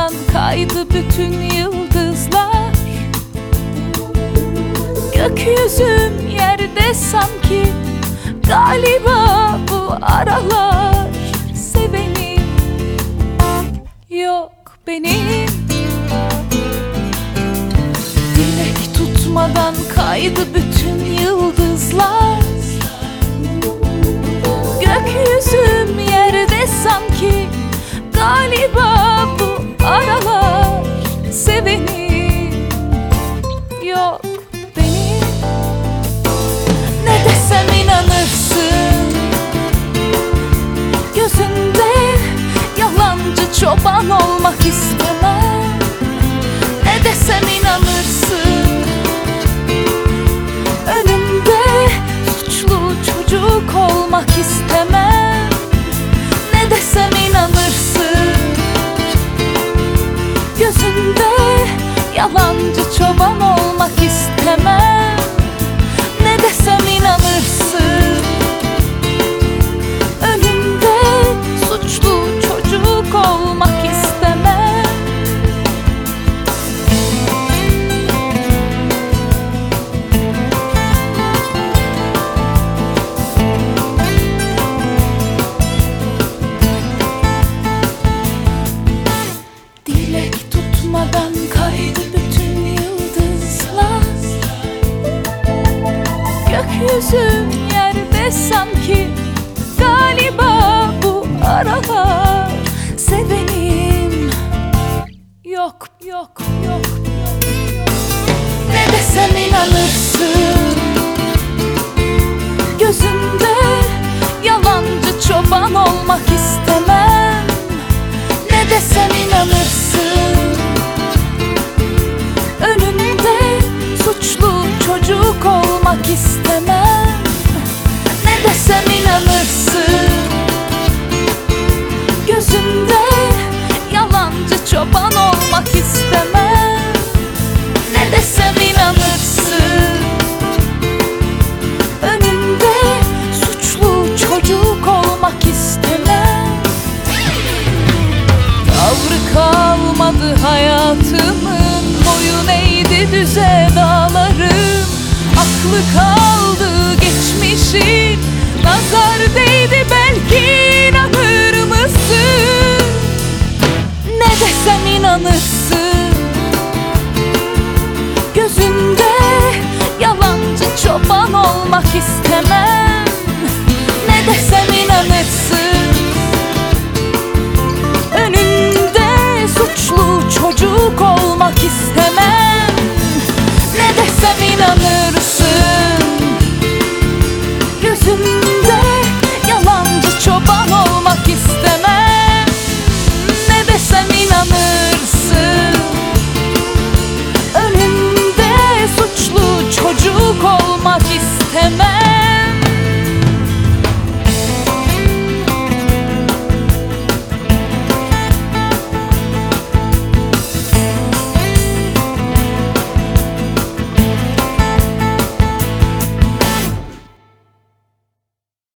tutmadan kaydı bütün yıldızlar. Gökyüzüm yerde sanki, galiba bu aralar sevenim yok benim. Dilek tutmadan kaydı bütün yıldızlar. Gökyüzüm yerde sanki, galiba bu aralar sevenim yok benim. Ne desem inanırsın, gözünde yalancı çoban olmak istemem. Ne desem inanırsın, önümde suçlu çocuk olmak istemem. Ne desem inanırsın, gözünde yalancı çoban olmak istemem. Ne desem inanırsın, önümde suçlu çocuk olmak istemem. Dilek tutmadan kaydı bütün yıldızlar. Gökyüzüm yerde sanki, galiba bu aralar sevenim yok yok yok. Ne desem inanırsın, gözünde yalancı çoban olmak istemem. Ne desem inanırsın, önümde suçlu çocuk olmak istemem. Ne desem inanırsın, gözünde yalancı çoban olmak istemem. Ne desem inanırsın, önümde suçlu çocuk olmak istemem. Tavrı kalmadı hayatımın, boyun eğdi düze dağlarım. Aklı kaldı geçmişin, nazar değdi belki inanır mısın? Ne desem inanırsın, gözünde yalancı çoban olmak istemem.